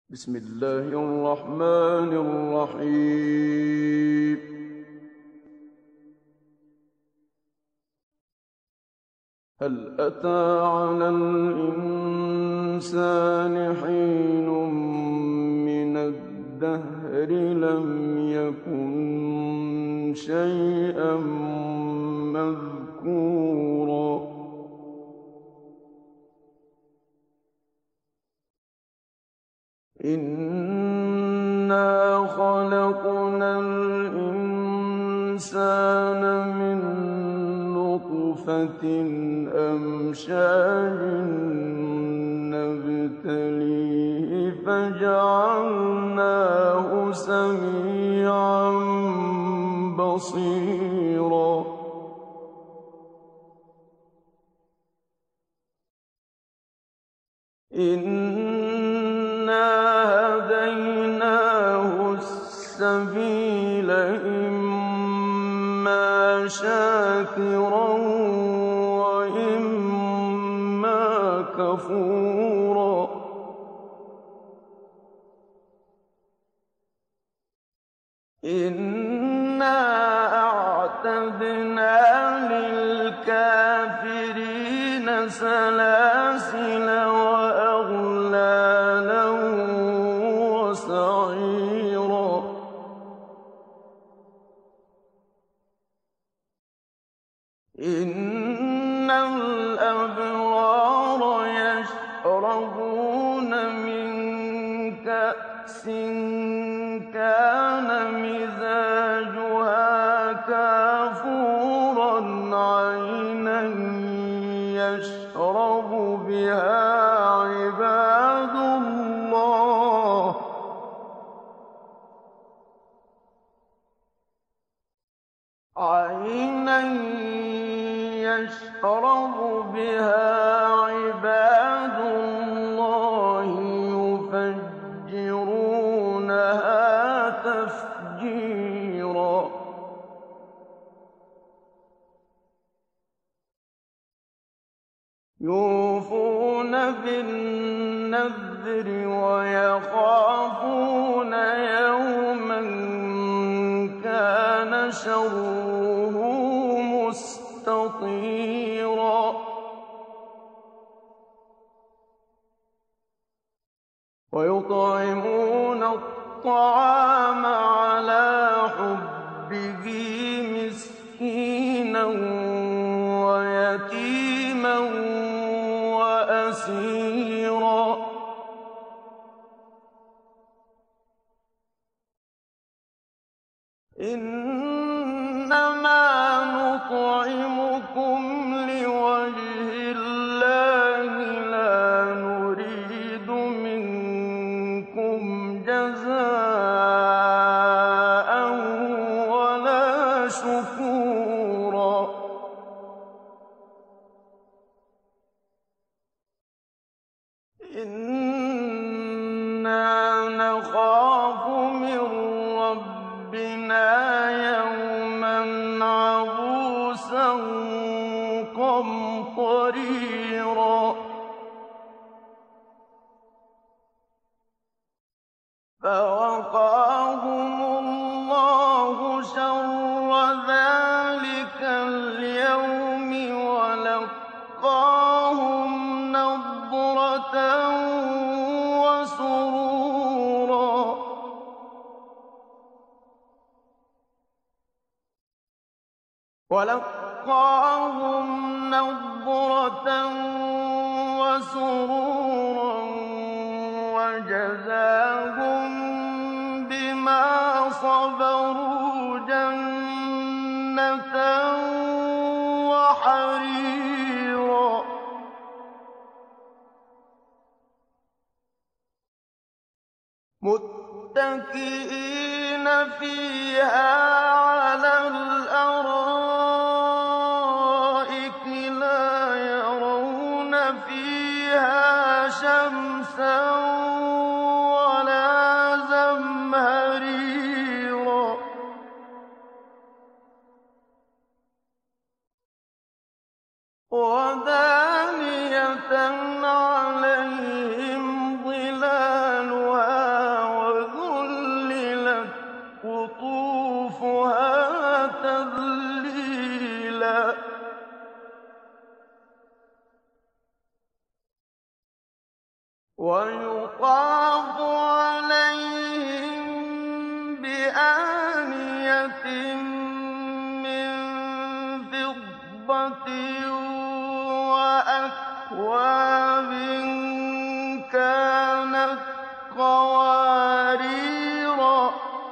بسم الله الرحمن الرحيم. هل أتى على الإنسان حين من الدهر لم يكن شيئا مذكورا إنا خلقنا الإنسان من نطفة أمشاج نبتليه فجعلناه سميعا بصيرا إنا هديناه السبيل إما شاكرا وإما كفورا إنا أعتدنا للكافرين سلاسل وأغلالا وسعيرا إن الأبرار يشربون من كأس كان مزاجها كافورا عينا يشرب بها عباد الله يفجرونها تفجيرا يوفون بالنذر ويخافون يوما كان شره مستطيرا ويطعمون الطعام على حبه مسكينا ويتيما وأسيرا إنما نطعمكم لوجه الله لا نريد منكم جزاء ولا شكورا إنا نخاف من ربنا يوما عبوسا قمطريرا فوقاهم الله شر ذلك اليوم ولقاهم نضرة وسرورا وجزاهم بما صبروا جنة وحريرا متكئين فيها على الأرائك لا يرون فيها شمسا ولا زمهريرا ودانية عليهم ظلالها وَيُطَافُ عَلَيْهِم بِآنِيَةٍ مِّن فِضَّةٍ وَأَكْوَابٍ كَانَتْ قَوَارِيرَ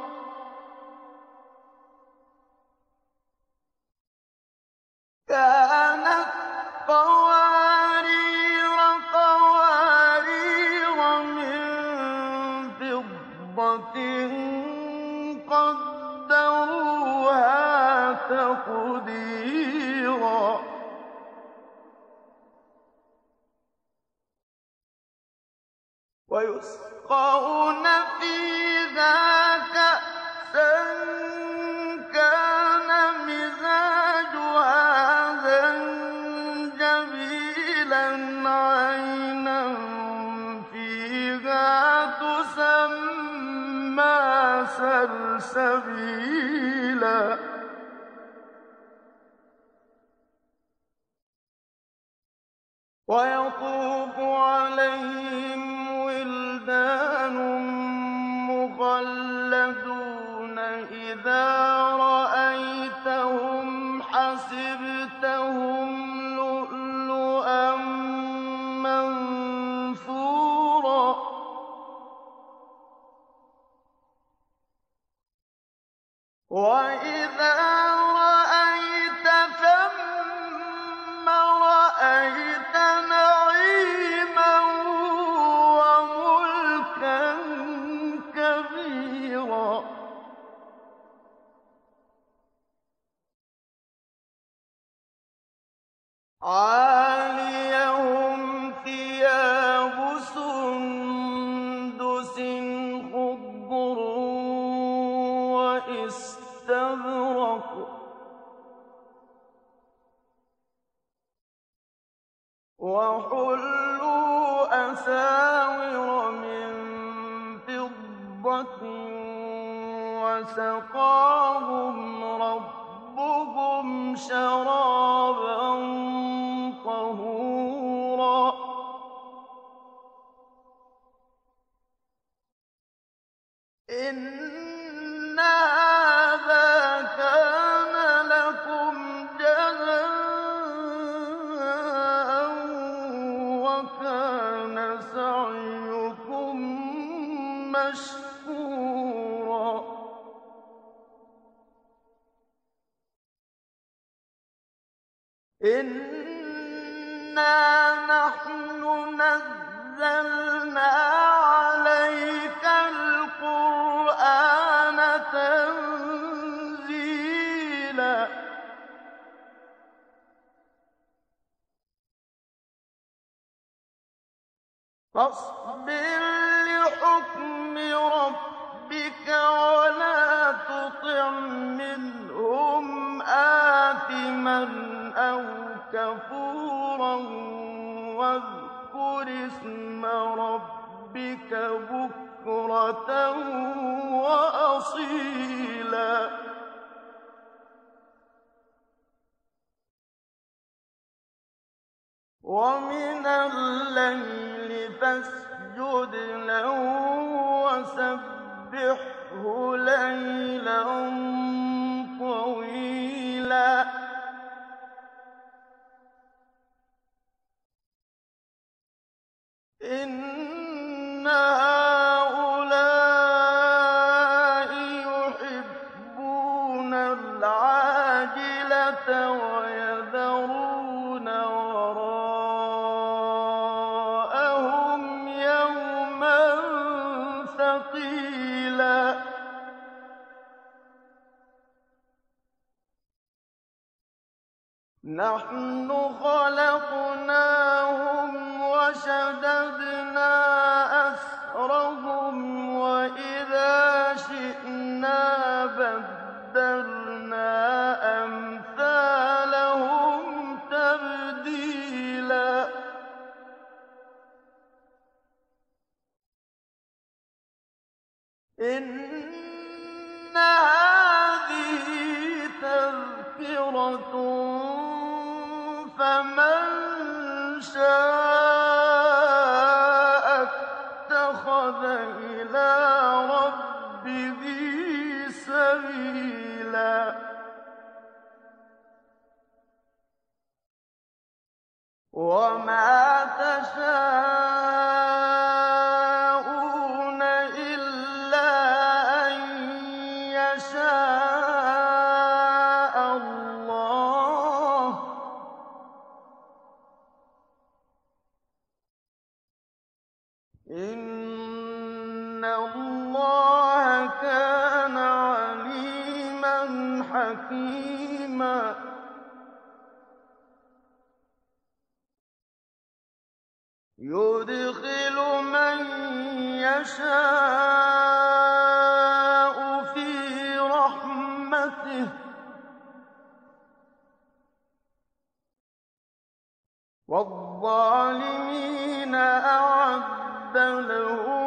مِن فِضَّةٍ قَدَّرُوهَا تَقْدِيرًا وَيُسْقَوْنَ فِيهَا كَأْسًا كَانَ مِزَاجُهَا زَنجَبِيلًا عَيْنًا فِيهَا تُسَمَّىٰ سَلْسَبِيلًا وَيَطُوفُ عَلَيْهِمْ وِلْدَانٌ مُّخَلَّدُونَ إِذَا رَأَيْتَهُمْ حَسِبْتَهُمْ لُؤْلُؤًا مَّنثُورًا وَإِذَا رَأَيْتَ ثَمَّ رَأَيْتَ نَعِيمًا وَمُلْكًا كَبِيرًا عَالِيَهُمْ ثِيَابُ سُندُسٍ خُضْرٌ وَإِسْتَبْرَقٌ ۖ وَحُلُّوا أَسَاوِرَ مِن فِضَّةٍ وَسَقَاهُمْ رَبُّهُمْ شَرَابًا طَهُورًا إِنَّ هَٰذَا كَانَ لَكُمْ جَزَاءً وَكَانَ سَعْيُكُم مَّشْكُورًا إِنَّا نَحْنُ نَزَّلْنَا عَلَيْكَ الْقُرْآنَ تَنزِيلًا فاصبر لحكم ربك ولا تطع منهم آثما أو كفورا واذكر اسم ربك بكرة وأصيلا ومن الليل فاسجد له وسبحه ليلا طويلا إن هؤلاء يحبون العاجلة ويذرون وراءهم يوما ثقيلا نحن خلقناهم وشددنا أسرهم وإذا شئنا بدلنا أمثالهم تبديلا إن هذه تذكرة فمن شاء اتَّخَذَ إِلَىٰ رَبِّهِ سَبِيلًا وَمَا تَشَاءُونَ إِلَّا أَن يَشَاءَ اللَّهُ ۚ إِنَّ اللَّهَ كَانَ عَلِيمًا حَكِيمًا يُدْخِلُ مَن يَشَاءُ فِي رَحْمَتِهِ ۚ وَالظَّالِمِينَ أَعَدَّ لَهُمْ